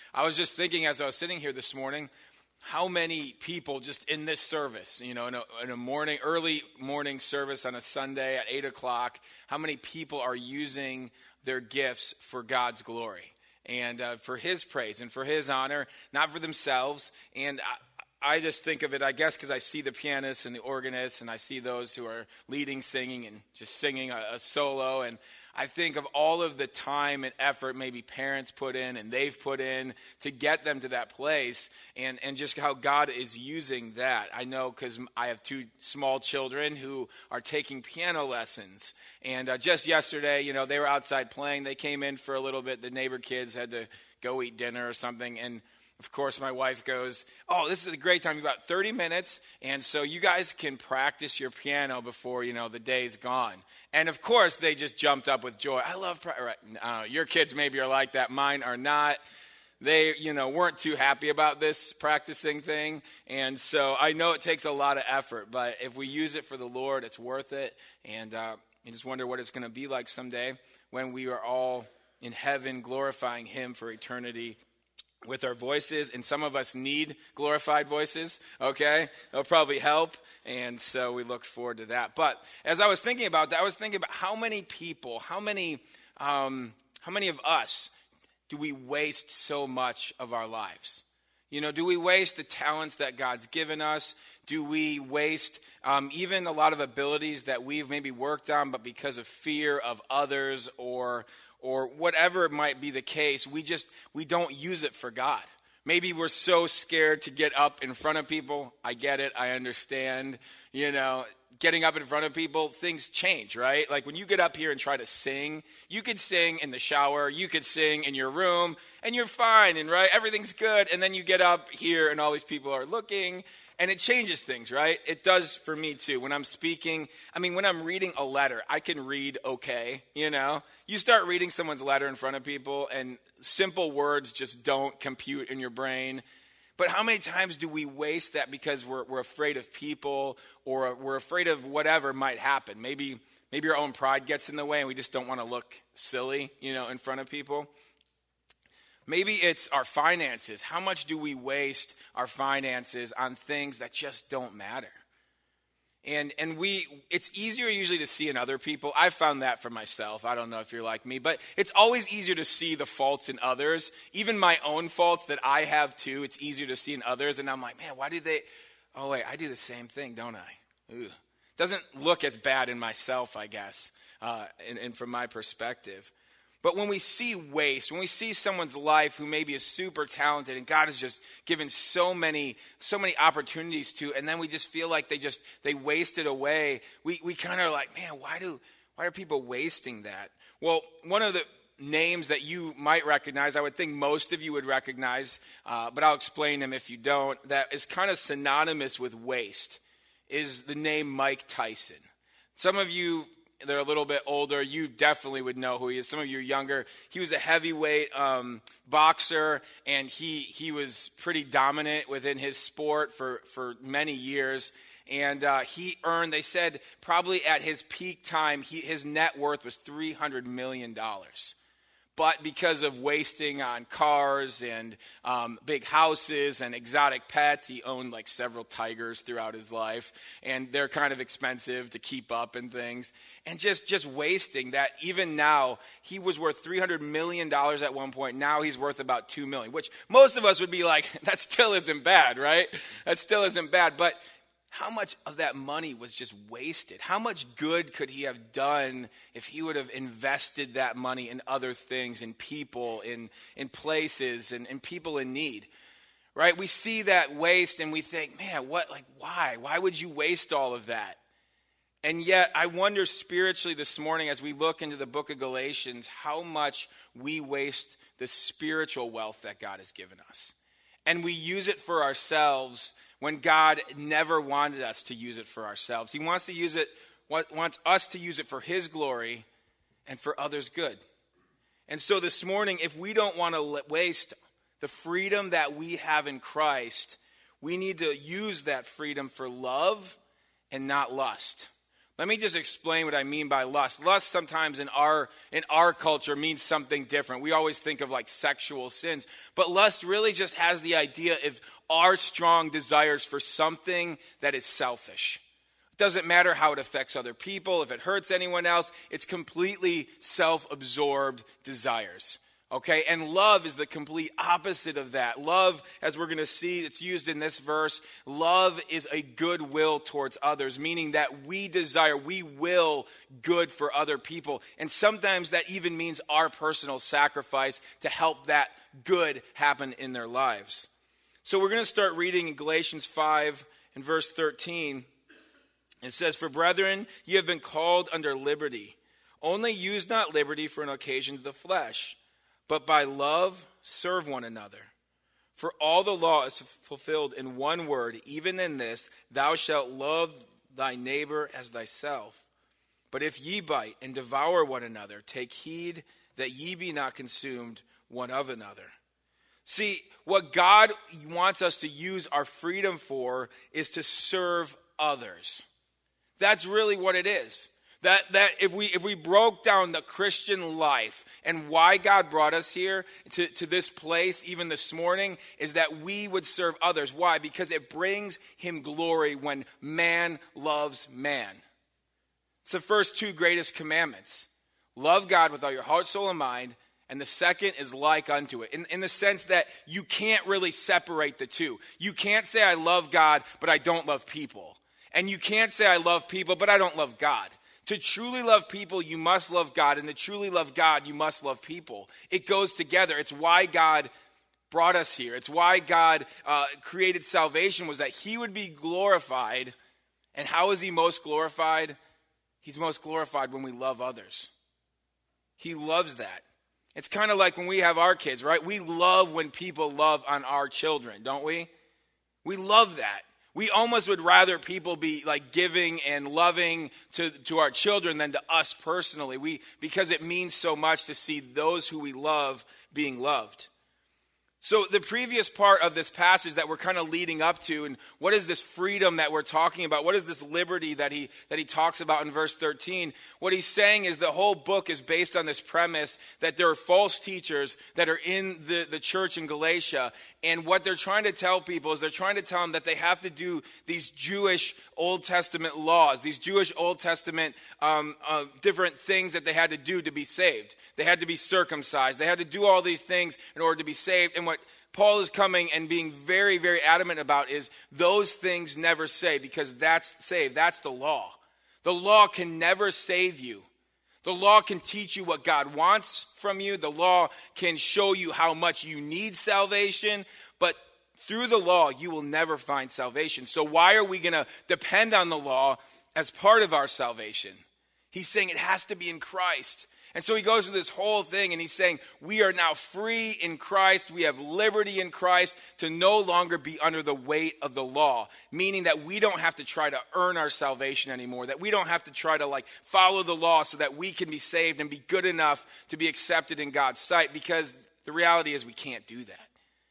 I was just thinking as I was sitting here this morning, how many people just in this service, in a early morning service on a Sunday at 8 o'clock, how many people are using their gifts for God's glory and for his praise and for his honor, not for themselves. And I just think of it, I guess, because I see the pianists and the organists and I see those who are leading, singing, and just singing a solo. And I think of all of the time and effort maybe parents put in and they've put in to get them to that place, and just how God is using that. I know because I have 2 small children who are taking piano lessons. And just yesterday, they were outside playing. They came in for a little bit. The neighbor kids had to go eat dinner or something. And of course, my wife goes, "Oh, this is a great time. You've got 30 minutes, and so you guys can practice your piano before, the day's gone." And of course, they just jumped up with joy. I love your kids maybe are like that. Mine are not. They, weren't too happy about this practicing thing. And so I know it takes a lot of effort, but if we use it for the Lord, it's worth it. And I just wonder what it's going to be like someday when we are all in heaven glorifying him for eternity with our voices. And some of us need glorified voices, okay? It'll probably help, and so we look forward to that. But as I was thinking about that, I was thinking about how many people, how many of us do we waste so much of our lives? Do we waste the talents that God's given us? Do we waste even a lot of abilities that we've maybe worked on, but because of fear of others or whatever it might be the case, we don't use it for God. Maybe we're so scared to get up in front of people. I get it. I understand. Getting up in front of people, things change, right? Like when you get up here and try to sing, you could sing in the shower, you could sing in your room, and you're fine, and right, everything's good. And then you get up here and all these people are looking, and it changes things, right? It does for me too. When I'm speaking, when I'm reading a letter, I can read okay, You start reading someone's letter in front of people, and simple words just don't compute in your brain. But how many times do we waste that because we're afraid of people, or we're afraid of whatever might happen? Maybe our own pride gets in the way and we just don't want to look silly, in front of people. Maybe it's our finances. How much do we waste our finances on things that just don't matter? And it's easier usually to see in other people. I've found that for myself. I don't know if you're like me, but it's always easier to see the faults in others. Even my own faults that I have too, it's easier to see in others. And I'm like, man, why do they? Oh wait, I do the same thing, don't I? Ugh. Doesn't look as bad in myself, I guess, and from my perspective. But when we see waste, when we see someone's life who maybe is super talented and God has just given so many opportunities to, and then we just feel like they waste it away, we kind of like, man, why are people wasting that? Well, one of the names that you might recognize, I would think most of you would recognize, but I'll explain them if you don't, that is kind of synonymous with waste, is the name Mike Tyson. Some of you, they're a little bit older, you definitely would know who he is. Some of you are younger. He was a heavyweight boxer, and he was pretty dominant within his sport for many years. And he earned, they said, probably at his peak time, his net worth was $300 million. But because of wasting on cars and big houses and exotic pets, he owned like several tigers throughout his life. And they're kind of expensive to keep up and things. And just wasting that. Even now, he was worth $300 million at one point. Now he's worth about $2 million, which most of us would be like, that still isn't bad, right? That still isn't bad. But how much of that money was just wasted? How much good could he have done if he would have invested that money in other things, in people, in places, and in people in need? Right? We see that waste and we think, man, why? Why would you waste all of that? And yet, I wonder spiritually this morning as we look into the book of Galatians, how much we waste the spiritual wealth that God has given us. And we use it for ourselves when God never wanted us to use it for ourselves. He wants us to use it for his glory and for others' good. And so this morning, if we don't want to waste the freedom that we have in Christ, we need to use that freedom for love and not lust. Let me just explain what I mean by lust. Lust sometimes in our culture means something different. We always think of like sexual sins. But lust really just has the idea of our strong desires for something that is selfish. It doesn't matter how it affects other people, if it hurts anyone else. It's completely self-absorbed desires. Okay, and love is the complete opposite of that. Love, as we're going to see, it's used in this verse. Love is a goodwill towards others, meaning that we will good for other people. And sometimes that even means our personal sacrifice to help that good happen in their lives. So we're going to start reading in Galatians 5 and verse 13. It says, "For brethren, ye have been called under liberty. Only use not liberty for an occasion to the flesh, but by love serve one another. For all the law is fulfilled in one word, even in this, thou shalt love thy neighbor as thyself. But if ye bite and devour one another, take heed that ye be not consumed one of another." See, what God wants us to use our freedom for is to serve others. That's really what it is. That if we broke down the Christian life and why God brought us here to this place even this morning is that we would serve others. Why? Because it brings him glory when man loves man. It's the first two greatest commandments. Love God with all your heart, soul, and mind. And the second is like unto it. In the sense that you can't really separate the two. You can't say I love God, but I don't love people. And you can't say I love people, but I don't love God. To truly love people, you must love God. And to truly love God, you must love people. It goes together. It's why God brought us here. It's why God created salvation, was that he would be glorified. And how is he most glorified? He's most glorified when we love others. He loves that. It's kind of like when we have our kids, right? We love when people love on our children, don't we? We love that. We almost would rather people be like giving and loving to our children than to us personally. Because it means so much to see those who we love being loved. So the previous part of this passage that we're kind of leading up to, and what is this freedom that we're talking about? What is this liberty that he talks about in verse 13? What he's saying is the whole book is based on this premise that there are false teachers that are in the church in Galatia. And what they're trying to tell people is they're trying to tell them that they have to do these Jewish Old Testament laws, these Jewish Old Testament different things that they had to do to be saved. They had to be circumcised. They had to do all these things in order to be saved. And what Paul is coming and being very, very adamant about is those things never save, because that's saved. That's the law. The law can never save you. The law can teach you what God wants from you. The law can show you how much you need salvation. But through the law, you will never find salvation. So why are we going to depend on the law as part of our salvation? He's saying it has to be in Christ. And so he goes through this whole thing and he's saying we are now free in Christ. We have liberty in Christ to no longer be under the weight of the law. Meaning that we don't have to try to earn our salvation anymore. That we don't have to try to follow the law so that we can be saved and be good enough to be accepted in God's sight. Because the reality is we can't do that.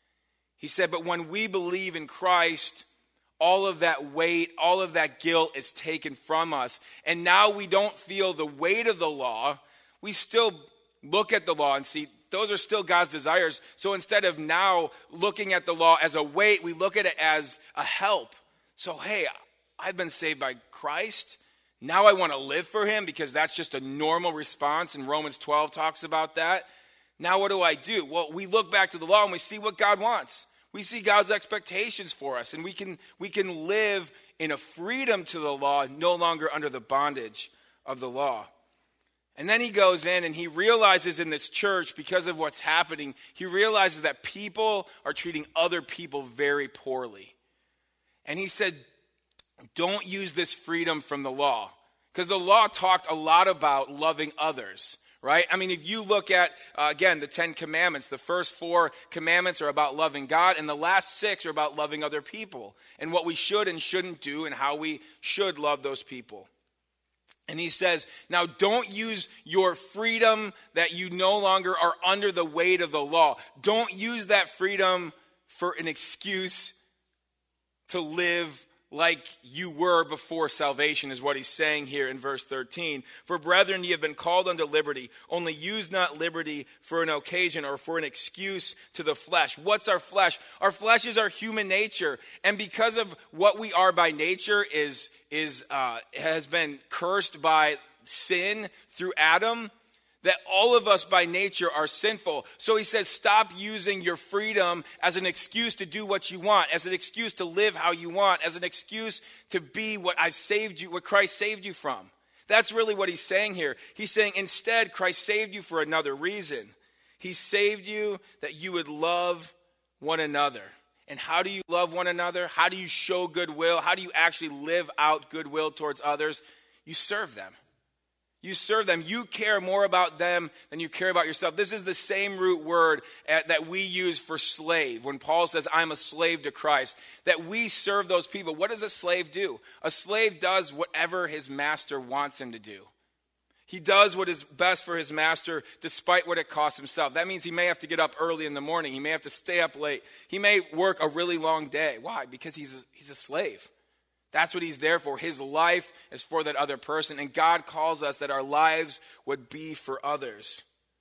He said, but when we believe in Christ, all of that weight, all of that guilt is taken from us. And now we don't feel the weight of the law. We still look at the law and see those are still God's desires. So instead of now looking at the law as a weight, we look at it as a help. So, hey, I've been saved by Christ. Now I want to live for him because that's just a normal response. And Romans 12 talks about that. Now what do? Well, we look back to the law and we see what God wants. We see God's expectations for us. And we can live in a freedom to the law, no longer under the bondage of the law. And then he goes in and he realizes in this church, because of what's happening, he realizes that people are treating other people very poorly. And he said, don't use this freedom from the law. Because the law talked a lot about loving others, right? I mean, if you look at, again, the 10 commandments, the first 4 commandments are about loving God, and the last 6 are about loving other people, and what we should and shouldn't do, and how we should love those people. And he says, now don't use your freedom that you no longer are under the weight of the law. Don't use that freedom for an excuse to live like you were before salvation, is what he's saying here in verse 13. For brethren, ye have been called unto liberty. Only use not liberty for an occasion or for an excuse to the flesh. What's our flesh? Our flesh is our human nature. And because of what we are by nature has been cursed by sin through Adam, that all of us by nature are sinful. So he says, stop using your freedom as an excuse to do what you want, as an excuse to live how you want, as an excuse to be what Christ saved you from. That's really what he's saying here. He's saying instead, Christ saved you for another reason. He saved you that you would love one another. And how do you love one another? How do you show goodwill? How do you actually live out goodwill towards others? You serve them. You serve them. You care more about them than you care about yourself. This is the same root word that we use for slave. When Paul says, I'm a slave to Christ, that we serve those people. What does a slave do? A slave does whatever his master wants him to do. He does what is best for his master despite what it costs himself. That means he may have to get up early in the morning. He may have to stay up late. He may work a really long day. Why? Because he's a slave. That's what he's there for. His life is for that other person. And God calls us that our lives would be for others.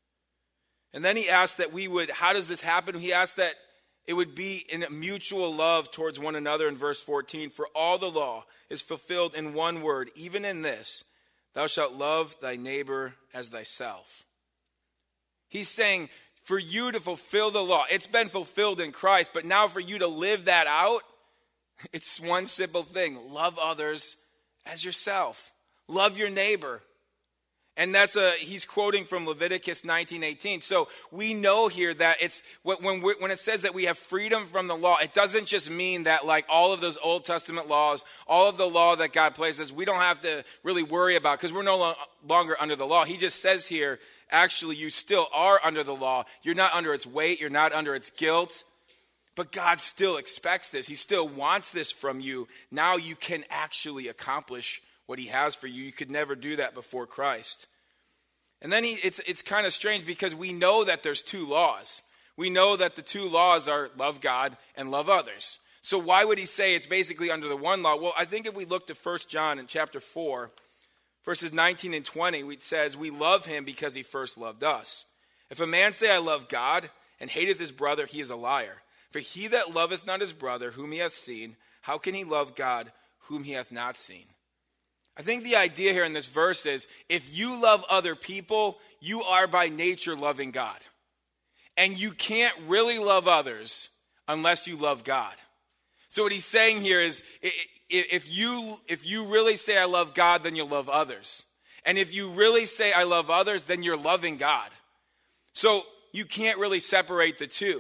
And then he asked that how does this happen? He asked that it would be in a mutual love towards one another in verse 14. For all the law is fulfilled in one word, even in this, thou shalt love thy neighbor as thyself. He's saying for you to fulfill the law, it's been fulfilled in Christ, but now for you to live that out, it's one simple thing. Love others as yourself. Love your neighbor. And he's quoting from Leviticus 19:18. So we know here that it's when it says that we have freedom from the law, it doesn't just mean that like all of those Old Testament laws, all of the law that God places, we don't have to really worry about because we're no longer under the law. He just says here, actually, you still are under the law. You're not under its weight. You're not under its guilt. But God still expects this. He still wants this from you. Now you can actually accomplish what he has for you. You could never do that before Christ. And then it's kind of strange because we know that there's two laws. We know that the two laws are love God and love others. So why would he say it's basically under the one law? Well, I think if we look to 1 John in chapter 4, verses 19 and 20, it says, we love him because he first loved us. If a man say, I love God, and hateth his brother, he is a liar. For he that loveth not his brother, whom he hath seen, how can he love God, whom he hath not seen? I think the idea here in this verse is, if you love other people, you are by nature loving God. And you can't really love others unless you love God. So what he's saying here is, if you really say I love God, then you'll love others. And if you really say I love others, then you're loving God. So you can't really separate the two.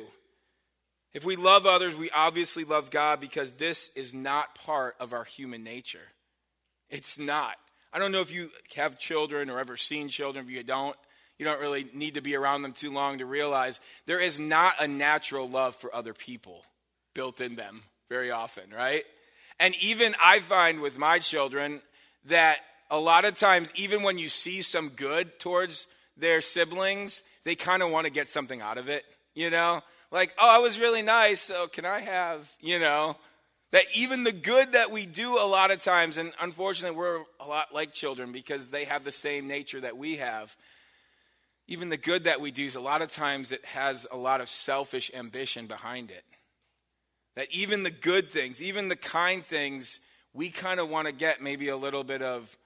If we love others, we obviously love God because this is not part of our human nature. It's not. I don't know if you have children or ever seen children. If you don't really need to be around them too long to realize there is not a natural love for other people built in them very often, right? And even I find with my children that a lot of times, even when you see some good towards their siblings, they kind of want to get something out of it, you know? Like, oh, I was really nice, so can I have, that even the good that we do a lot of times, and unfortunately we're a lot like children because they have the same nature that we have, even the good that we do, a lot of times it has a lot of selfish ambition behind it. That even the good things, even the kind things, we kind of want to get maybe a little bit of,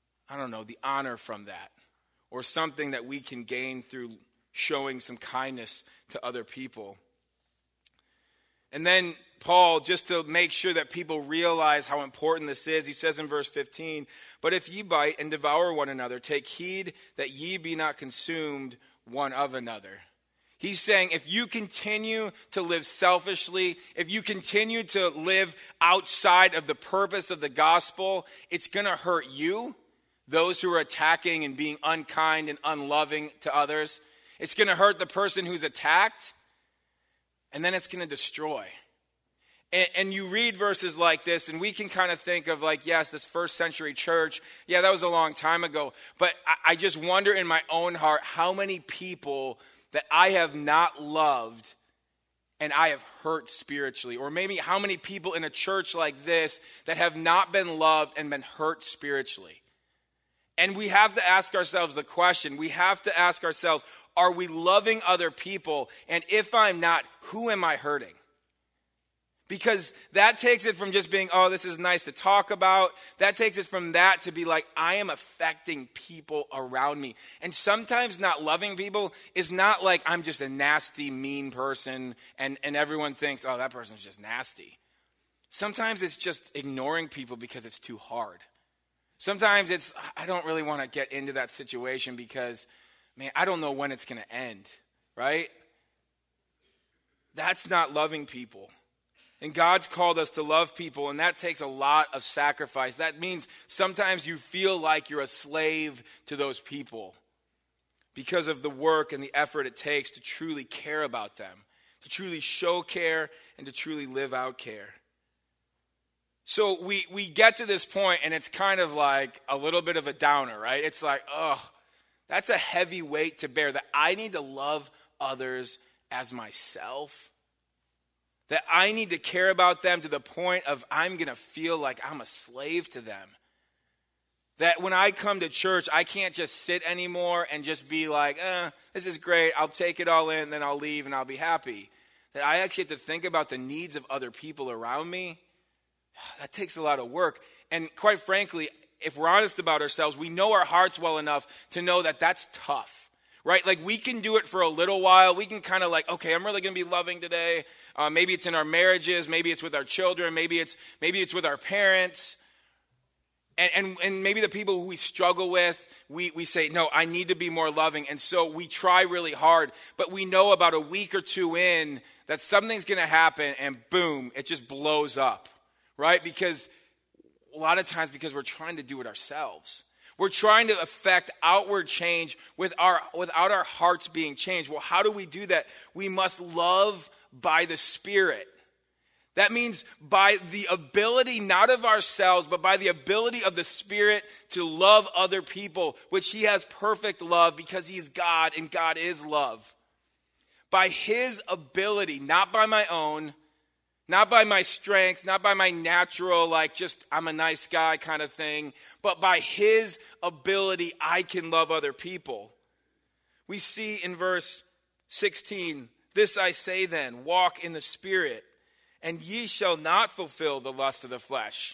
the honor from that. Or something that we can gain through showing some kindness to other people. And then Paul, just to make sure that people realize how important this is, he says in verse 15, but if ye bite and devour one another, take heed that ye be not consumed one of another. He's saying if you continue to live selfishly, if you continue to live outside of the purpose of the gospel, it's going to hurt you, those who are attacking and being unkind and unloving to others. It's going to hurt the person who's attacked, and then it's going to destroy. And you read verses like this, and we can kind of think of like, yes, this first century church, yeah, that was a long time ago. But I just wonder in my own heart how many people that I have not loved and I have hurt spiritually? Or maybe how many people in a church like this that have not been loved and been hurt spiritually? And we have to ask ourselves the question, we have to ask ourselves, are we loving other people? And if I'm not, who am I hurting? Because that takes it from just being, oh, this is nice to talk about. That takes it from that to be like, I am affecting people around me. And sometimes not loving people is not like I'm just a nasty, mean person and everyone thinks, oh, that person's just nasty. Sometimes it's just ignoring people because it's too hard. Sometimes it's, I don't really want to get into that situation because, man, I don't know when it's going to end, right? That's not loving people. And God's called us to love people, and that takes a lot of sacrifice. That means sometimes you feel like you're a slave to those people because of the work and the effort it takes to truly care about them, to truly show care, and to truly live out care. So we get to this point, and it's kind of like a little bit of a downer, right? It's like, oh, that's a heavy weight to bear, that I need to love others as myself. That I need to care about them to the point of I'm going to feel like I'm a slave to them. That when I come to church, I can't just sit anymore and just be like, this is great, I'll take it all in, then I'll leave and I'll be happy. That I actually have to think about the needs of other people around me. That takes a lot of work. And quite frankly, if we're honest about ourselves, we know our hearts well enough to know that that's tough. Right? Like we can do it for a little while. We can kind of like, okay, I'm really going to be loving today. Maybe it's in our marriages. Maybe it's with our children. Maybe it's with our parents. And maybe the people who we struggle with, we say, no, I need to be more loving. And so we try really hard. But we know about a week or two in that something's going to happen and boom, it just blows up. Right? Because a lot of times because we're trying to do it ourselves. We're trying to affect outward change without our hearts being changed. Well, how do we do that? We must love by the Spirit. That means by the ability, not of ourselves, but by the ability of the Spirit to love other people, which He has perfect love because He's God and God is love. By His ability, not by my own, not by my strength, not by my natural, like just I'm a nice guy kind of thing, but by His ability, I can love other people. We see in verse 16, this I say then, walk in the Spirit, and ye shall not fulfill the lust of the flesh.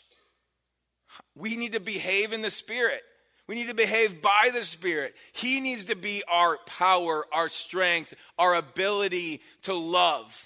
We need to behave in the Spirit. We need to behave by the Spirit. He needs to be our power, our strength, our ability to love.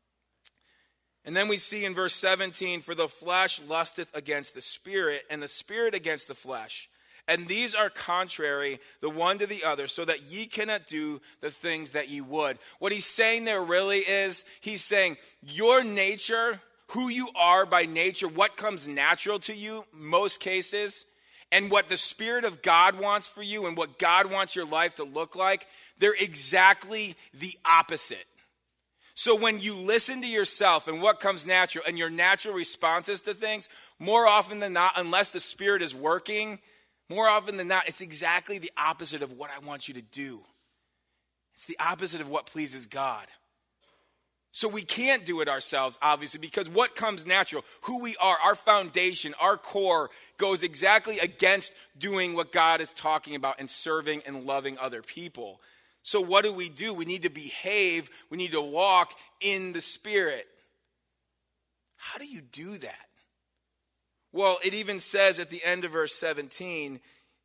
And then we see in verse 17, for the flesh lusteth against the Spirit, and the Spirit against the flesh. And these are contrary the one to the other, so that ye cannot do the things that ye would. What he's saying there really is, he's saying, your nature, who you are by nature, what comes natural to you, most cases, and what the Spirit of God wants for you, and what God wants your life to look like, they're exactly the opposite. So when you listen to yourself and what comes natural and your natural responses to things, more often than not, unless the Spirit is working, more often than not, it's exactly the opposite of what I want you to do. It's the opposite of what pleases God. So we can't do it ourselves, obviously, because what comes natural, who we are, our foundation, our core, goes exactly against doing what God is talking about and serving and loving other people. So what do? We need to behave. We need to walk in the Spirit. How do you do that? Well, it even says at the end of verse 17,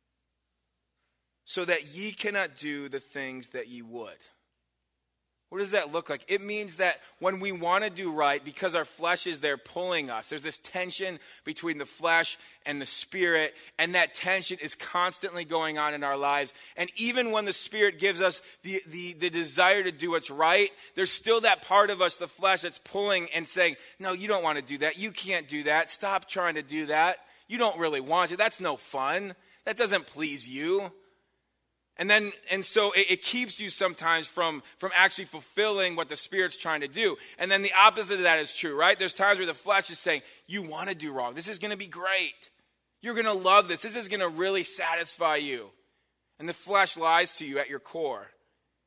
so that ye cannot do the things that ye would. What does that look like? It means that when we want to do right, because our flesh is there pulling us, there's this tension between the flesh and the Spirit, and that tension is constantly going on in our lives. And even when the Spirit gives us the desire to do what's right, there's still that part of us, the flesh, that's pulling and saying, no, you don't want to do that. You can't do that. Stop trying to do that. You don't really want to. That's no fun. That doesn't please you. And so it keeps you sometimes from actually fulfilling what the Spirit's trying to do. And then the opposite of that is true, right? There's times where the flesh is saying, you want to do wrong. This is going to be great. You're going to love this. This is going to really satisfy you. And the flesh lies to you at your core.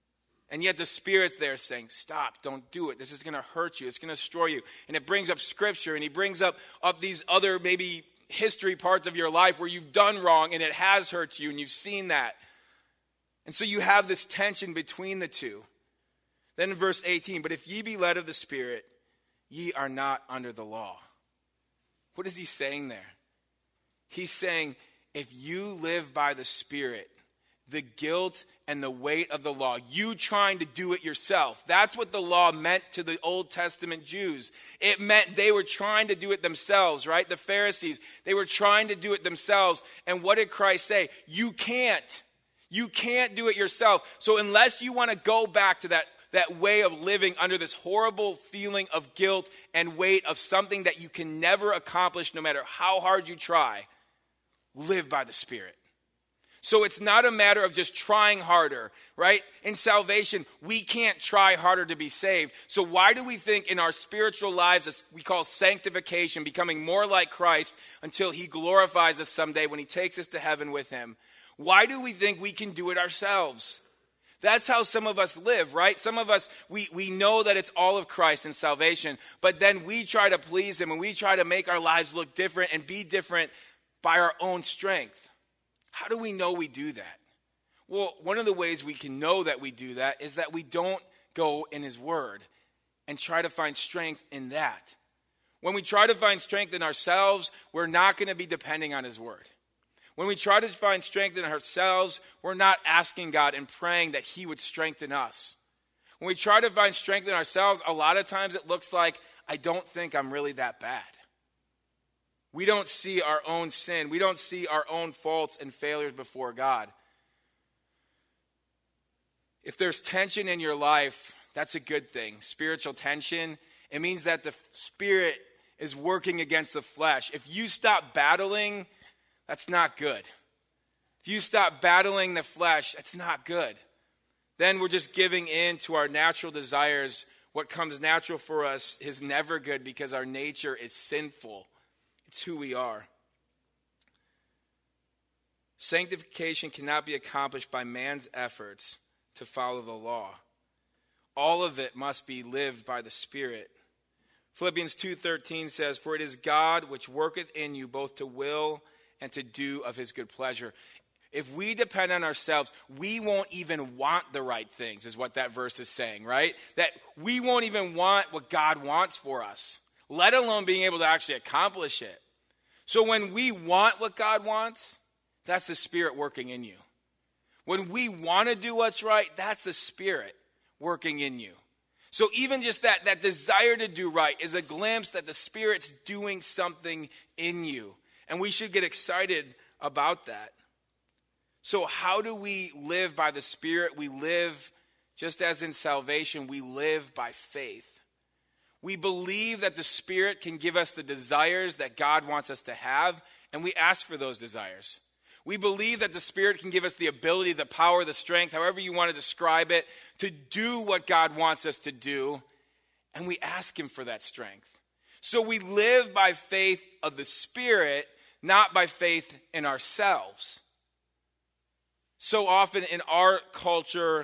And yet the Spirit's there saying, stop, don't do it. This is going to hurt you. It's going to destroy you. And it brings up Scripture, and he brings up these other maybe history parts of your life where you've done wrong and it has hurt you and you've seen that. And so you have this tension between the two. Then in verse 18, but if ye be led of the Spirit, ye are not under the law. What is he saying there? He's saying, if you live by the Spirit, the guilt and the weight of the law, you trying to do it yourself. That's what the law meant to the Old Testament Jews. It meant they were trying to do it themselves, right? The Pharisees, they were trying to do it themselves. And what did Christ say? You can't. You can't do it yourself. So unless you want to go back to that way of living under this horrible feeling of guilt and weight of something that you can never accomplish no matter how hard you try, live by the Spirit. So it's not a matter of just trying harder, right? In salvation, we can't try harder to be saved. So why do we think in our spiritual lives, as we call sanctification, becoming more like Christ until he glorifies us someday when he takes us to heaven with him? Why do we think we can do it ourselves? That's how some of us live, right? Some of us, we know that it's all of Christ in salvation, but then we try to please him and we try to make our lives look different and be different by our own strength. How do we know we do that? Well, one of the ways we can know that we do that is that we don't go in his word and try to find strength in that. When we try to find strength in ourselves, we're not going to be depending on his word. When we try to find strength in ourselves, we're not asking God and praying that he would strengthen us. When we try to find strength in ourselves, a lot of times it looks like, I don't think I'm really that bad. We don't see our own sin. We don't see our own faults and failures before God. If there's tension in your life, that's a good thing. Spiritual tension, it means that the Spirit is working against the flesh. If you stop battling, that's not good. If you stop battling the flesh, that's not good. Then we're just giving in to our natural desires. What comes natural for us is never good because our nature is sinful. It's who we are. Sanctification cannot be accomplished by man's efforts to follow the law. All of it must be lived by the Spirit. Philippians 2:13 says, for it is God which worketh in you both to will and to do of his good pleasure. If we depend on ourselves, we won't even want the right things, is what that verse is saying, right? That we won't even want what God wants for us, let alone being able to actually accomplish it. So when we want what God wants, that's the Spirit working in you. When we want to do what's right, that's the Spirit working in you. So even just that desire to do right is a glimpse that the Spirit's doing something in you. And we should get excited about that. So how do we live by the Spirit? We live, just as in salvation, we live by faith. We believe that the Spirit can give us the desires that God wants us to have, and we ask for those desires. We believe that the Spirit can give us the ability, the power, the strength, however you want to describe it, to do what God wants us to do, and we ask him for that strength. So we live by faith of the Spirit, not by faith in ourselves. So often in our culture,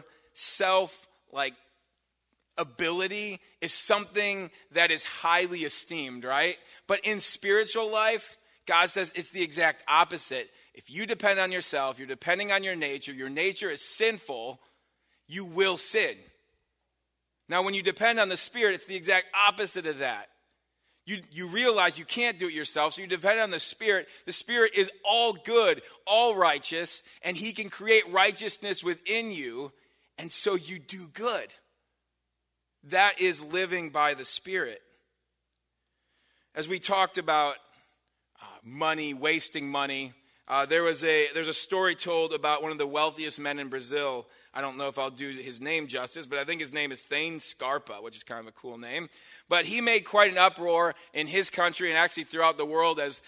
ability is something that is highly esteemed, right? But in spiritual life, God says it's the exact opposite. If you depend on yourself, you're depending on your nature is sinful, you will sin. Now, when you depend on the Spirit, it's the exact opposite of that. You realize you can't do it yourself, so you depend on the Spirit. The Spirit is all good, all righteous, and he can create righteousness within you, and so you do good. That is living by the Spirit. As we talked about money, wasting money, there's a story told about one of the wealthiest men in Brazil. I don't know if I'll do his name justice, but I think his name is Thane Scarpa, which is kind of a cool name. But he made quite an uproar in his country and actually throughout the world as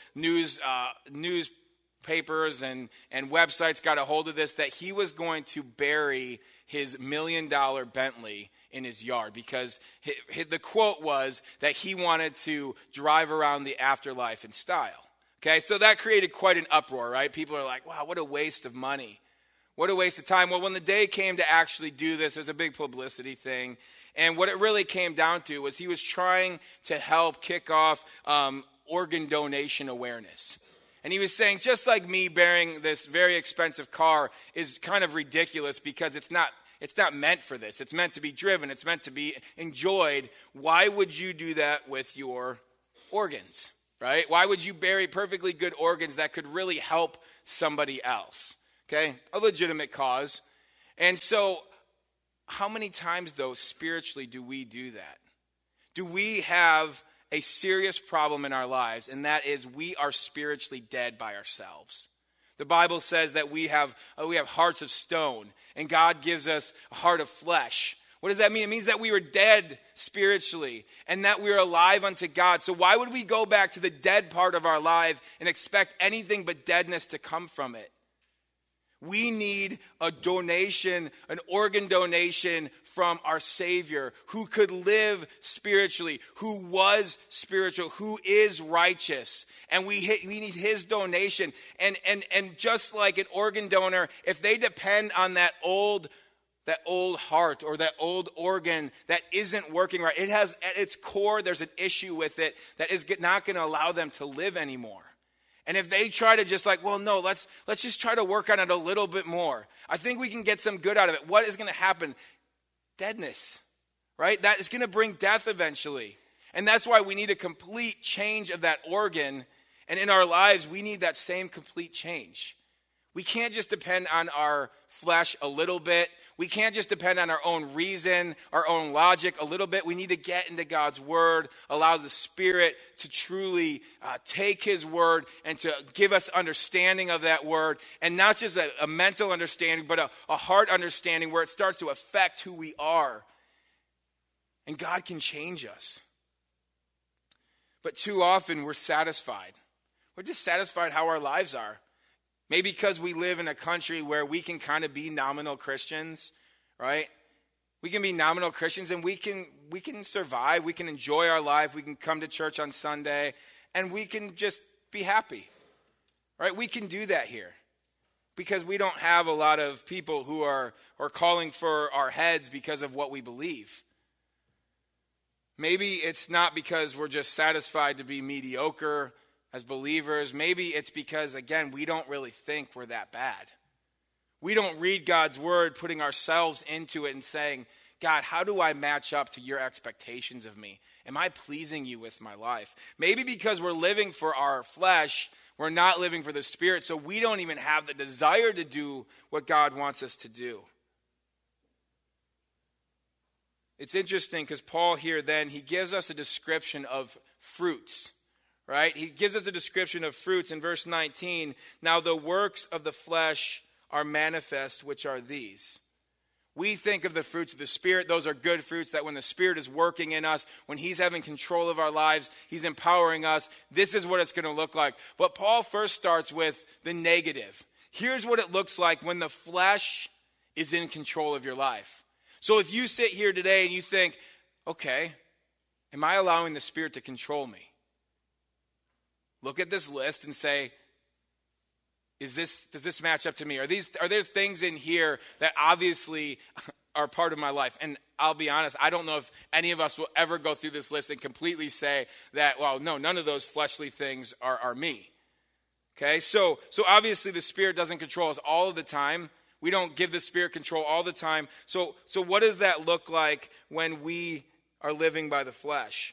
newspapers and websites got a hold of this, that he was going to bury his $1 million Bentley in his yard because the quote was that he wanted to drive around the afterlife in style. Okay, so that created quite an uproar, right? People are like, wow, what a waste of money. What a waste of time. Well, when the day came to actually do this, it was a big publicity thing. And what it really came down to was he was trying to help kick off organ donation awareness. And he was saying, just like me bearing this very expensive car is kind of ridiculous because it's not meant for this. It's meant to be driven. It's meant to be enjoyed. Why would you do that with your organs, right? Why would you bury perfectly good organs that could really help somebody else? Okay, a legitimate cause. And so how many times, though, spiritually do we do that? Do we have a serious problem in our lives, and that is we are spiritually dead by ourselves? The Bible says that we have hearts of stone, and God gives us a heart of flesh. What does that mean? It means that we were dead spiritually, and that we are alive unto God. So why would we go back to the dead part of our life and expect anything but deadness to come from it? We need a donation, an organ donation from our Savior who could live spiritually, who was spiritual, who is righteous. And we need his donation. And just like an organ donor, if they depend on that old heart or that old organ that isn't working right, it has at its core, there's an issue with it that is not going to allow them to live anymore. And if they try to just like, well, no, let's just try to work on it a little bit more. I think we can get some good out of it. What is going to happen? Deadness, right? That is going to bring death eventually. And that's why we need a complete change of that organ. And in our lives, we need that same complete change. We can't just depend on our flesh a little bit. We can't just depend on our own reason, our own logic a little bit. We need to get into God's word, allow the Spirit to truly take his word and to give us understanding of that word. And not just a mental understanding, but a heart understanding where it starts to affect who we are. And God can change us. But too often we're satisfied. We're dissatisfied how our lives are. Maybe because we live in a country where we can kind of be nominal Christians, right? We can be nominal Christians and we can survive. We can enjoy our life. We can come to church on Sunday and we can just be happy, right? We can do that here because we don't have a lot of people who are calling for our heads because of what we believe. Maybe it's not because we're just satisfied to be mediocre as believers. Maybe it's because, again, we don't really think we're that bad. We don't read God's word, putting ourselves into it and saying, God, how do I match up to your expectations of me? Am I pleasing you with my life? Maybe because we're living for our flesh, we're not living for the Spirit, so we don't even have the desire to do what God wants us to do. It's interesting because Paul here then, he gives us a description of fruits. Right? He gives us a description of fruits in verse 19. Now the works of the flesh are manifest, which are these. We think of the fruits of the Spirit. Those are good fruits that when the Spirit is working in us, when he's having control of our lives, he's empowering us. This is what it's going to look like. But Paul first starts with the negative. Here's what it looks like when the flesh is in control of your life. So if you sit here today and you think, okay, am I allowing the Spirit to control me? Look at this list and say, does this match up to me? Are there things in here that obviously are part of my life? And I'll be honest, I don't know if any of us will ever go through this list and completely say that, well, no, none of those fleshly things are me. Okay, so obviously the Spirit doesn't control us all of the time. We don't give the Spirit control all the time. So what does that look like when we are living by the flesh?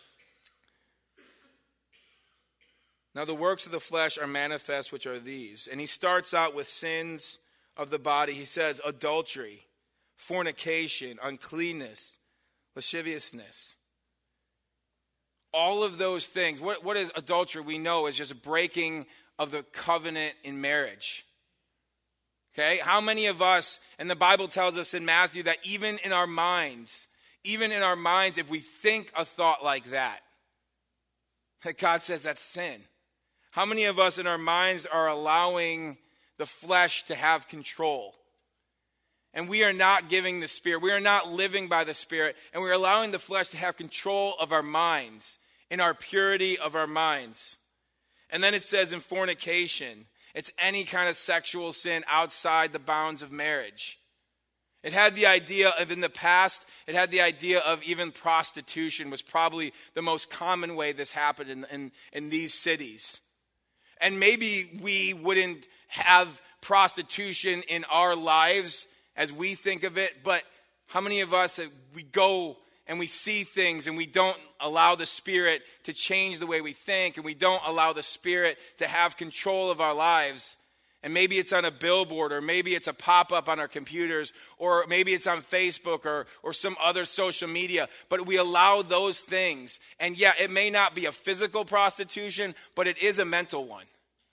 Now the works of the flesh are manifest, which are these. And he starts out with sins of the body. He says adultery, fornication, uncleanness, lasciviousness. All of those things. What is adultery? We know is just a breaking of the covenant in marriage. Okay? How many of us, and the Bible tells us in Matthew that even in our minds, if we think a thought like that God says that's sin. How many of us in our minds are allowing the flesh to have control? And we are not giving the Spirit. We are not living by the Spirit. And we're allowing the flesh to have control of our minds, in our purity of our minds. And then it says in fornication. It's any kind of sexual sin outside the bounds of marriage. It had the idea of, in the past, it had the idea of even prostitution was probably the most common way this happened in these cities. And maybe we wouldn't have prostitution in our lives as we think of it, but how many of us, we go and we see things and we don't allow the Spirit to change the way we think, and we don't allow the Spirit to have control of our lives? And maybe it's on a billboard, or maybe it's a pop-up on our computers, or maybe it's on Facebook or some other social media. But we allow those things. And yeah, it may not be a physical prostitution, but it is a mental one.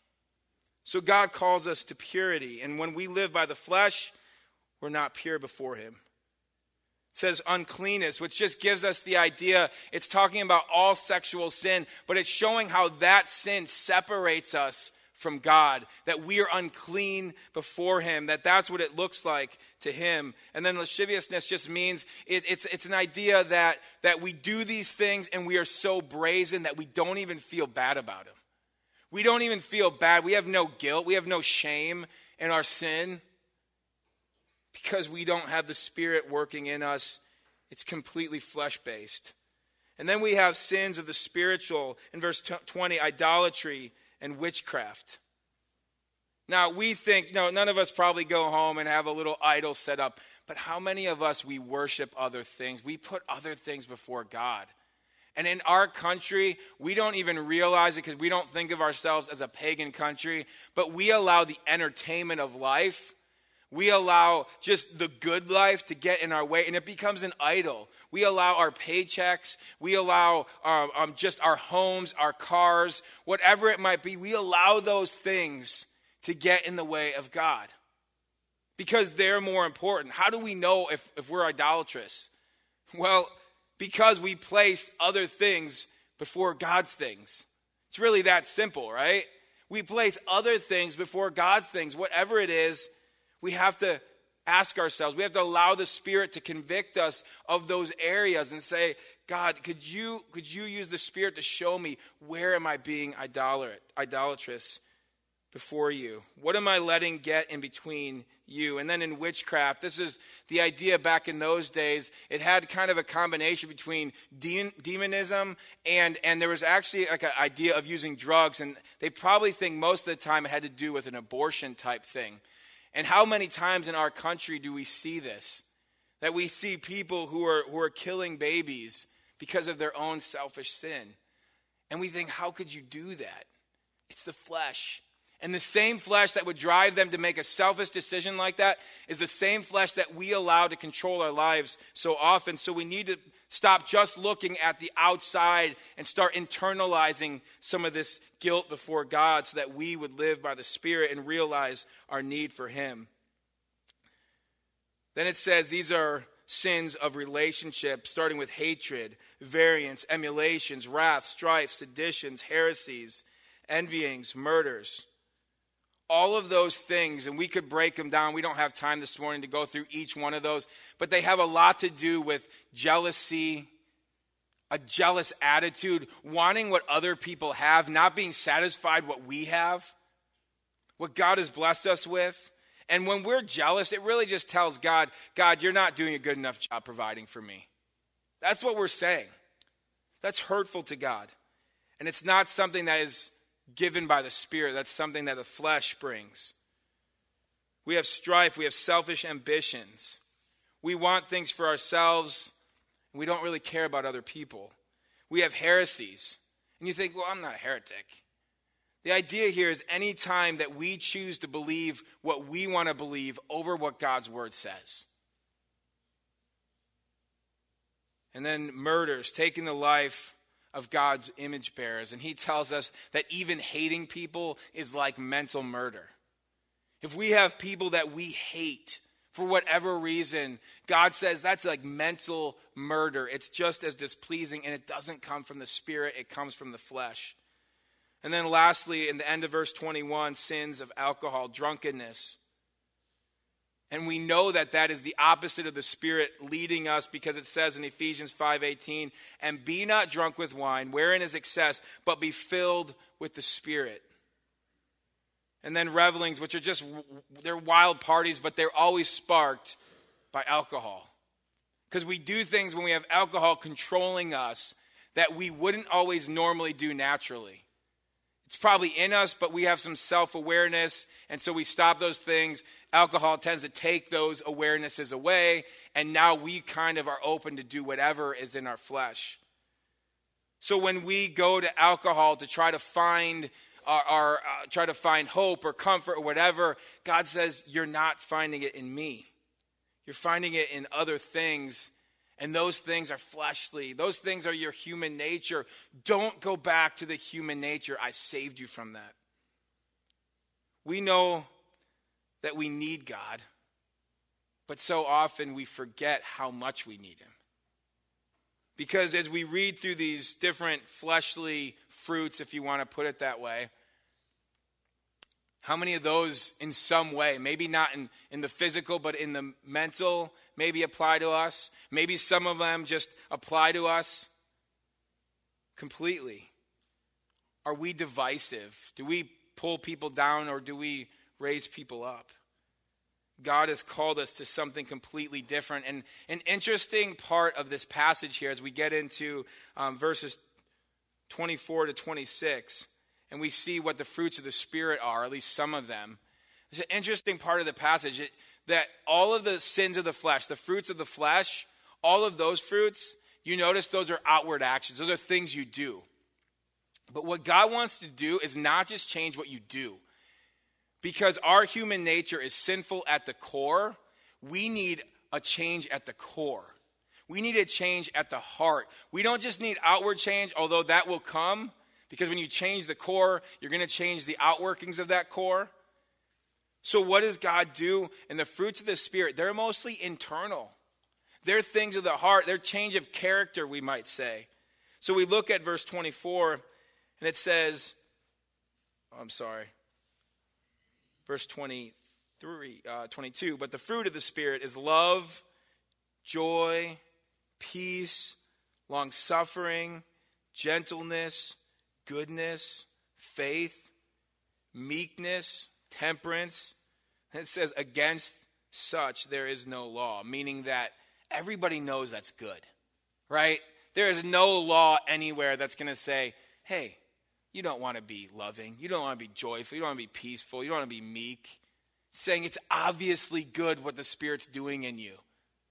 So God calls us to purity. And when we live by the flesh, we're not pure before him. It says uncleanness, which just gives us the idea. It's talking about all sexual sin, but it's showing how that sin separates us from God, that we are unclean before him, that's what it looks like to him. And then lasciviousness just means it's an idea that we do these things and we are so brazen that we don't even feel bad about them. We don't even feel bad. We have no guilt. We have no shame in our sin because we don't have the Spirit working in us. It's completely flesh-based. And then we have sins of the spiritual in verse 20, idolatry and witchcraft. Now, we think, no, none of us probably go home and have a little idol set up. But how many of us, we worship other things? We put other things before God. And in our country, we don't even realize it because we don't think of ourselves as a pagan country. But we allow the entertainment of life. We allow just the good life to get in our way, and it becomes an idol. We allow our paychecks, we allow just our homes, our cars, whatever it might be. We allow those things to get in the way of God because they're more important. How do we know if we're idolatrous? Well, because we place other things before God's things. It's really that simple, right? We place other things before God's things, whatever it is. We have to ask ourselves, we have to allow the Spirit to convict us of those areas and say, God, could you use the Spirit to show me where am I being idolatrous before you? What am I letting get in between you? And then in witchcraft, this is the idea back in those days. It had kind of a combination between demonism and there was actually like an idea of using drugs. And they probably think most of the time it had to do with an abortion type thing. And how many times in our country do we see this? That we see people who are killing babies because of their own selfish sin. And we think, how could you do that? It's the flesh. And the same flesh that would drive them to make a selfish decision like that is the same flesh that we allow to control our lives so often. So we need to stop just looking at the outside and start internalizing some of this guilt before God so that we would live by the Spirit and realize our need for him. Then it says these are sins of relationship, starting with hatred, variance, emulations, wrath, strife, seditions, heresies, envyings, murders. All of those things, and we could break them down. We don't have time this morning to go through each one of those, but they have a lot to do with jealousy, a jealous attitude, wanting what other people have, not being satisfied what we have, what God has blessed us with. And when we're jealous, it really just tells God, you're not doing a good enough job providing for me. That's what we're saying. That's hurtful to God. And it's not something that is given by the Spirit. That's something that the flesh brings. We have strife. We have selfish ambitions. We want things for ourselves. And we don't really care about other people. We have heresies. And you think, well, I'm not a heretic. The idea here is any time that we choose to believe what we want to believe over what God's word says. And then murders, taking the life of God's image bearers. And he tells us that even hating people is like mental murder. If we have people that we hate for whatever reason, God says that's like mental murder. It's just as displeasing, and it doesn't come from the Spirit, it comes from the flesh. And then lastly, in the end of verse 21, sins of alcohol, drunkenness. And we know that that is the opposite of the Spirit leading us, because it says in Ephesians 5:18, and be not drunk with wine, wherein is excess, but be filled with the Spirit. And then revelings, which are just, they're wild parties, but they're always sparked by alcohol. Because we do things when we have alcohol controlling us that we wouldn't always normally do naturally. It's probably in us, but we have some self-awareness, and so we stop those things. Alcohol tends to take those awarenesses away, and now we kind of are open to do whatever is in our flesh. So when we go to alcohol to try to find try to find hope or comfort or whatever, God says, you're not finding it in me. You're finding it in other things, and those things are fleshly. Those things are your human nature. Don't go back to the human nature. I saved you from that. We know that we need God, but so often we forget how much we need him. Because as we read through these different fleshly fruits, if you want to put it that way, how many of those in some way, maybe not in the physical, but in the mental, maybe apply to us? Maybe some of them just apply to us completely. Are we divisive? Do we pull people down, or do we raise people up? God has called us to something completely different. And an interesting part of this passage here, as we get into verses 24 to 26, and we see what the fruits of the Spirit are, at least some of them. It's an interesting part of the passage that all of the sins of the flesh, the fruits of the flesh, all of those fruits, you notice those are outward actions. Those are things you do. But what God wants to do is not just change what you do. Because our human nature is sinful at the core, we need a change at the core. We need a change at the heart. We don't just need outward change, although that will come. Because when you change the core, you're going to change the outworkings of that core. So what does God do? And the fruits of the Spirit, they're mostly internal. They're things of the heart. They're change of character, we might say. So we look at verse 24, and it says, verse 22, but the fruit of the Spirit is love, joy, peace, long-suffering, gentleness, goodness, faith, meekness, temperance. And it says, against such there is no law, meaning that everybody knows that's good, right? There is no law anywhere that's going to say, hey, you don't want to be loving, you don't want to be joyful, you don't want to be peaceful, you don't want to be meek. Saying it's obviously good what the Spirit's doing in you.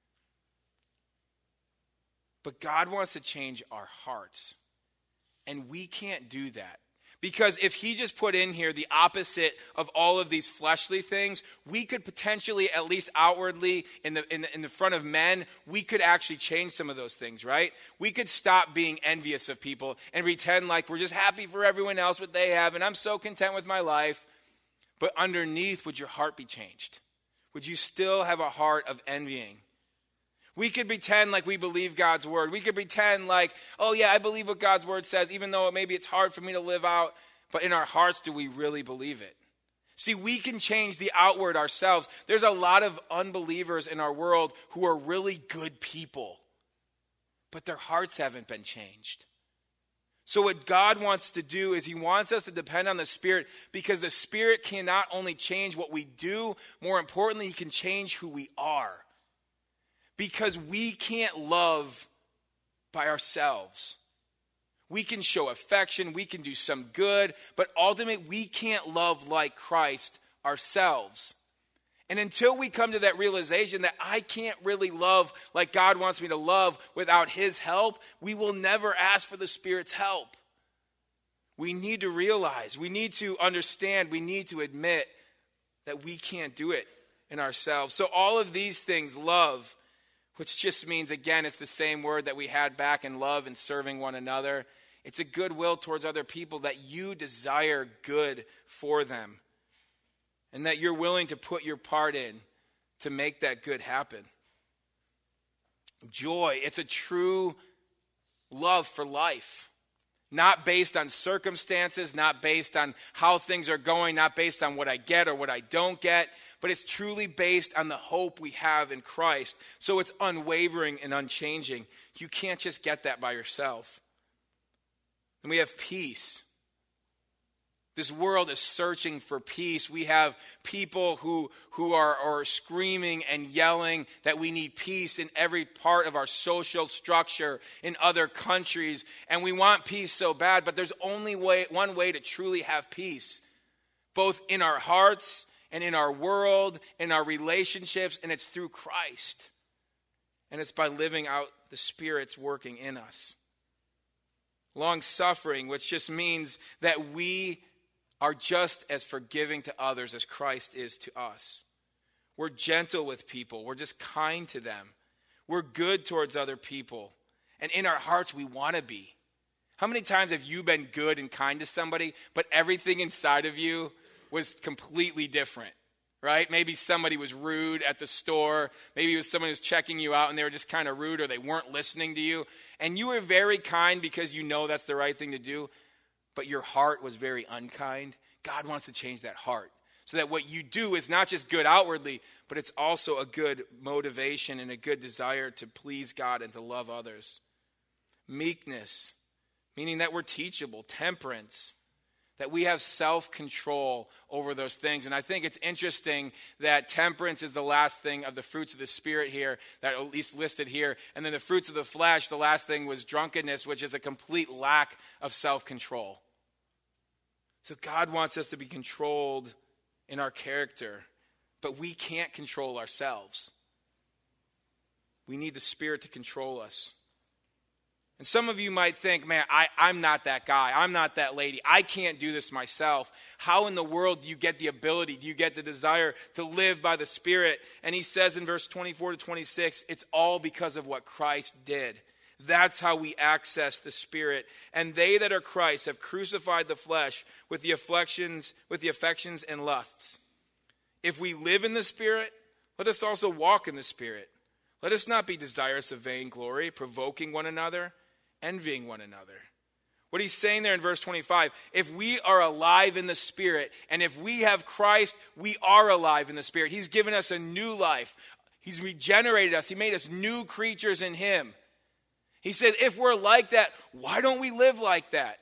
But God wants to change our hearts. And we can't do that. Because if he just put in here the opposite of all of these fleshly things, we could potentially, at least outwardly, in the front of men, we could actually change some of those things, right? We could stop being envious of people and pretend like we're just happy for everyone else what they have, and I'm so content with my life. But underneath, would your heart be changed? Would you still have a heart of envying? We could pretend like we believe God's word. We could pretend like, oh yeah, I believe what God's word says, even though maybe it's hard for me to live out. But in our hearts, do we really believe it? See, we can change the outward ourselves. There's a lot of unbelievers in our world who are really good people, but their hearts haven't been changed. So what God wants to do is he wants us to depend on the Spirit, because the Spirit can not only change what we do, more importantly, he can change who we are. Because we can't love by ourselves. We can show affection, we can do some good, but ultimately we can't love like Christ ourselves. And until we come to that realization that I can't really love like God wants me to love without his help, we will never ask for the Spirit's help. We need to realize, we need to understand, we need to admit that we can't do it in ourselves. So all of these things, love, which just means, again, it's the same word that we had back in love and serving one another. It's a goodwill towards other people, that you desire good for them and that you're willing to put your part in to make that good happen. Joy, it's a true love for life. Not based on circumstances, not based on how things are going, not based on what I get or what I don't get, but it's truly based on the hope we have in Christ. So it's unwavering and unchanging. You can't just get that by yourself. And we have peace. This world is searching for peace. We have people who are screaming and yelling that we need peace in every part of our social structure in other countries. And we want peace so bad, but there's only one way to truly have peace, both in our hearts and in our world, in our relationships, and it's through Christ. And it's by living out the Spirit's working in us. Long-suffering, which just means that we are just as forgiving to others as Christ is to us. We're gentle with people. We're just kind to them. We're good towards other people. And in our hearts, we want to be. How many times have you been good and kind to somebody, but everything inside of you was completely different, right? Maybe somebody was rude at the store. Maybe it was someone who was checking you out and they were just kind of rude, or they weren't listening to you. And you were very kind because you know that's the right thing to do, but your heart was very unkind. God wants to change that heart so that what you do is not just good outwardly, but it's also a good motivation and a good desire to please God and to love others. Meekness, meaning that we're teachable. Temperance, that we have self-control over those things. And I think it's interesting that temperance is the last thing of the fruits of the Spirit here, that at least listed here. And then the fruits of the flesh, the last thing was drunkenness, which is a complete lack of self-control. So God wants us to be controlled in our character, but we can't control ourselves. We need the Spirit to control us. And some of you might think, man, I'm not that guy. I'm not that lady. I can't do this myself. How in the world do you get the ability? Do you get the desire to live by the Spirit? And he says in verse 24 to 26, it's all because of what Christ did. That's how we access the Spirit. And they that are Christ have crucified the flesh with the affections and lusts. If we live in the Spirit, let us also walk in the Spirit. Let us not be desirous of vainglory, provoking one another, envying one another. What he's saying there in verse 25, if we are alive in the Spirit, and if we have Christ, we are alive in the Spirit. He's given us a new life. He's regenerated us. He made us new creatures in him. He said, if we're like that, why don't we live like that?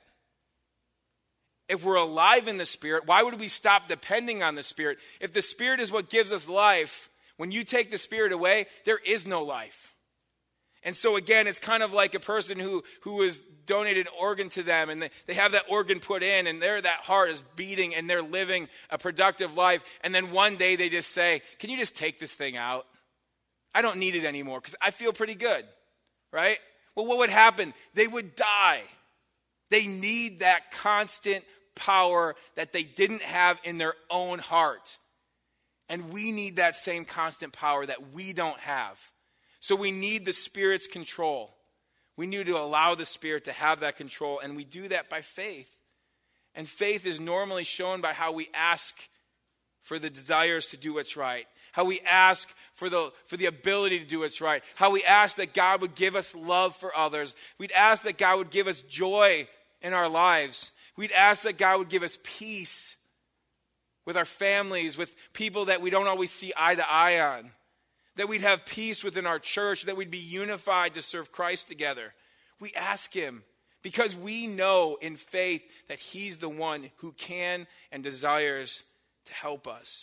If we're alive in the Spirit, why would we stop depending on the Spirit? If the Spirit is what gives us life, when you take the Spirit away, there is no life. And so again, it's kind of like a person who was donated an organ to them, and they have that organ put in, and that heart is beating, and they're living a productive life. And then one day they just say, can you just take this thing out? I don't need it anymore because I feel pretty good, right? Well, what would happen? They would die. They need that constant power that they didn't have in their own heart. And we need that same constant power that we don't have. So we need the Spirit's control. We need to allow the Spirit to have that control, and we do that by faith. And faith is normally shown by how we ask for the desires to do what's right, how we ask for the ability to do what's right, how we ask that God would give us love for others. We'd ask that God would give us joy in our lives. We'd ask that God would give us peace with our families, with people that we don't always see eye to eye on. That we'd have peace within our church, that we'd be unified to serve Christ together. We ask him because we know in faith that he's the one who can and desires to help us.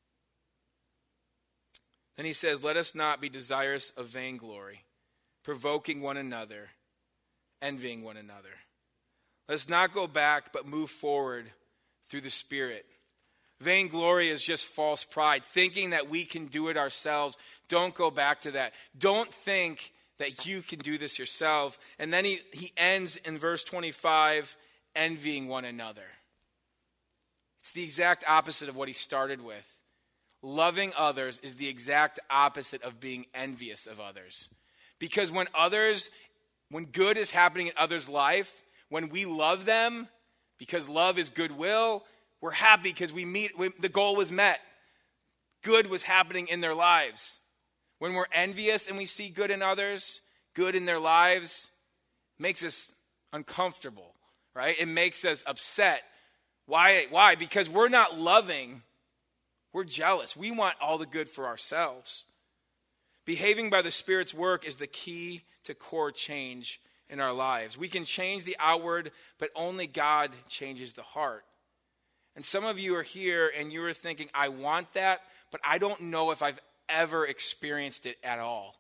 Then he says, let us not be desirous of vainglory, provoking one another, envying one another. Let us not go back, but move forward through the Spirit. Vainglory is just false pride, thinking that we can do it ourselves. Don't go back to that. Don't think that you can do this yourself. And then he ends in verse 25, envying one another. It's the exact opposite of what he started with. Loving others is the exact opposite of being envious of others. Because when good is happening in others' life, when we love them, because love is goodwill, we're happy because the goal was met. Good was happening in their lives. When we're envious and we see good in others, good in their lives, it makes us uncomfortable, right? It makes us upset. Why? Because we're not loving. We're jealous. We want all the good for ourselves. Behaving by the Spirit's work is the key to core change in our lives. We can change the outward, but only God changes the heart. And some of you are here and you are thinking, I want that, but I don't know if I've ever experienced it at all.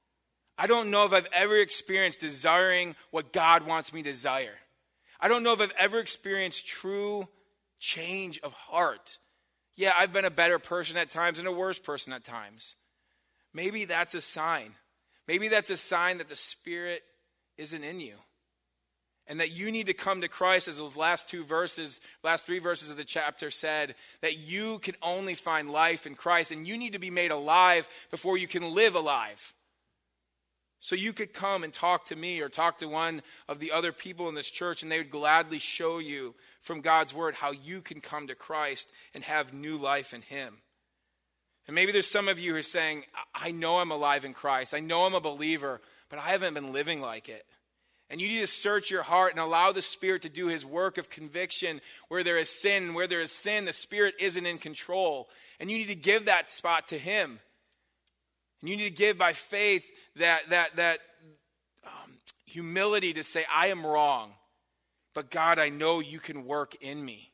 I don't know if I've ever experienced desiring what God wants me to desire. I don't know if I've ever experienced true change of heart. Yeah, I've been a better person at times and a worse person at times. Maybe that's a sign. Maybe that's a sign that the Spirit isn't in you. And that you need to come to Christ, as those last three verses of the chapter said, that you can only find life in Christ, and you need to be made alive before you can live alive. So you could come and talk to me or talk to one of the other people in this church, and they would gladly show you from God's word how you can come to Christ and have new life in him. And maybe there's some of you who are saying, I know I'm alive in Christ. I know I'm a believer, but I haven't been living like it. And you need to search your heart and allow the Spirit to do his work of conviction where there is sin. Where there is sin, the Spirit isn't in control. And you need to give that spot to him. And you need to give by faith that humility to say, I am wrong. But God, I know you can work in me.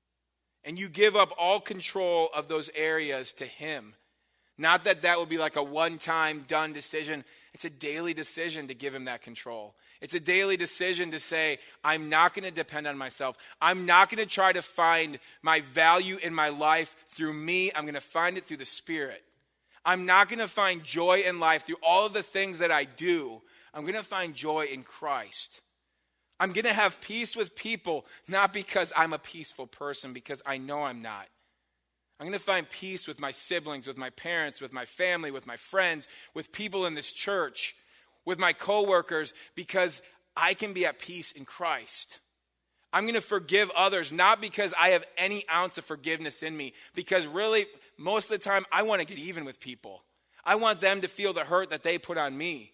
And you give up all control of those areas to him. Not that would be like a one-time done decision. It's a daily decision to give him that control. It's a daily decision to say, I'm not going to depend on myself. I'm not going to try to find my value in my life through me. I'm going to find it through the Spirit. I'm not going to find joy in life through all of the things that I do. I'm going to find joy in Christ. I'm going to have peace with people, not because I'm a peaceful person, because I know I'm not. I'm going to find peace with my siblings, with my parents, with my family, with my friends, with people in this church, with my coworkers, because I can be at peace in Christ. I'm going to forgive others, not because I have any ounce of forgiveness in me, because really, most of the time, I want to get even with people. I want them to feel the hurt that they put on me.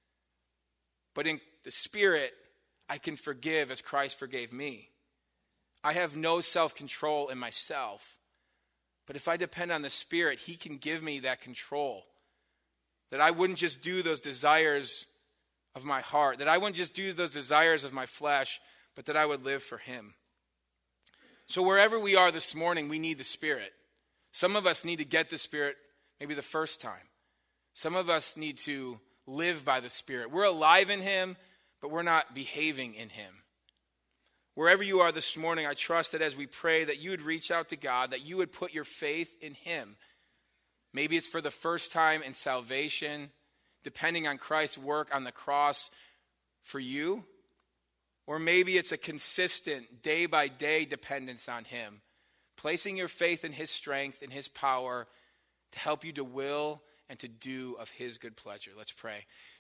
But in the Spirit, I can forgive as Christ forgave me. I have no self-control in myself. But if I depend on the Spirit, he can give me that control. That I wouldn't just do those desires of my heart. That I wouldn't just do those desires of my flesh, but that I would live for him. So wherever we are this morning, we need the Spirit. Some of us need to get the Spirit maybe the first time. Some of us need to live by the Spirit. We're alive in him, but we're not behaving in him. Wherever you are this morning, I trust that as we pray that you would reach out to God, that you would put your faith in him. Maybe it's for the first time in salvation, depending on Christ's work on the cross for you. Or maybe it's a consistent day-by-day dependence on him, placing your faith in his strength and his power to help you to will and to do of his good pleasure. Let's pray.